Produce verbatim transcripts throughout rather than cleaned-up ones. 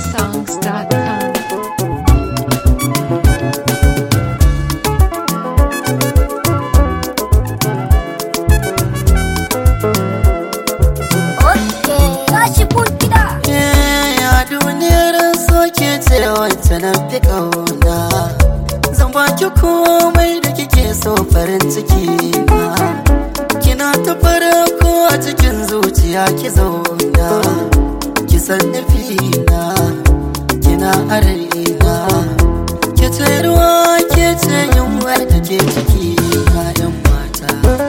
songs dot com. Wacce na fi ƙauna zan baki komai da kike so farin ciki na kina ta farko a cikin zuciya ki zauna ki san nufina kina a raina ki ce ruwa ke ce yunwar da ke ciki na yan mata.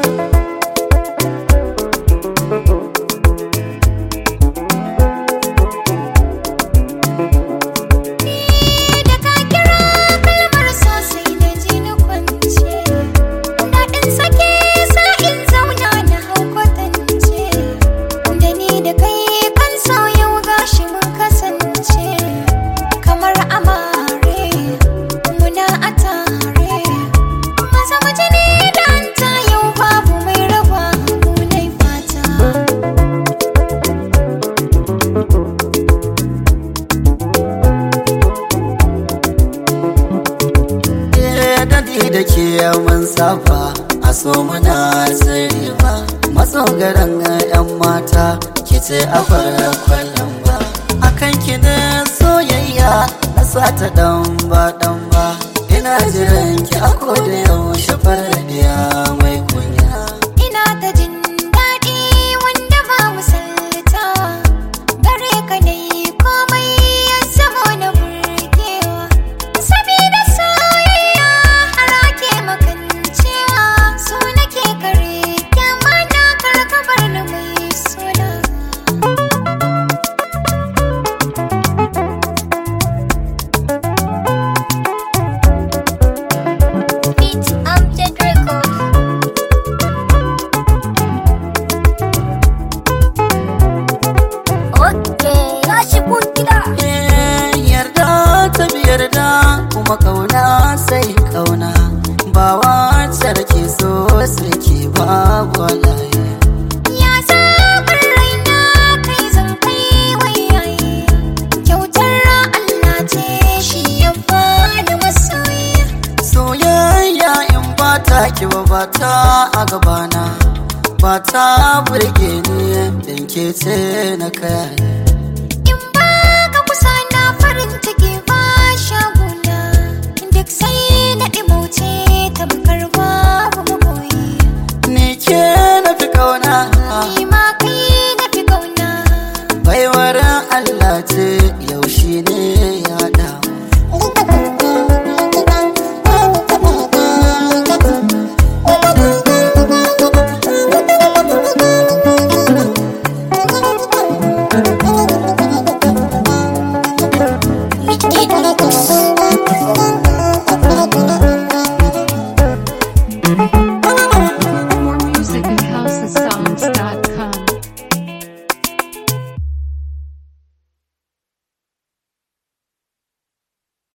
Da ke mun saba a so muna sirri ba matsogaran yan mata ki ce a fara kwallon ba akan ki ne soyayya na sata dan ba dan ba ina jiran ki a koda yaushe faradiya mai kunya ina ta jin daɗi wanda ba misalta gare ka dai komai ya zama na burgewa sabida soyayya so nake kare kyama na karkabar da mai suna. Beat Amjad Record. Okay, ya shigo gida. Yarda ta yarda kuma kauna sai kauna ba wacce da ke so sai ke babu walaye. Ya zaɓar raina kai zan kai wayaye kyautar Allah ce shi ya bani masoyi. Soyayya in ba ta ki ba ba ta a gabana ba ta burge ni dan ke ce na kai. In ba ka kusa na farin ciki ba shaguna duk sai na ɗimauce tamkar babu magoyi. Ni ke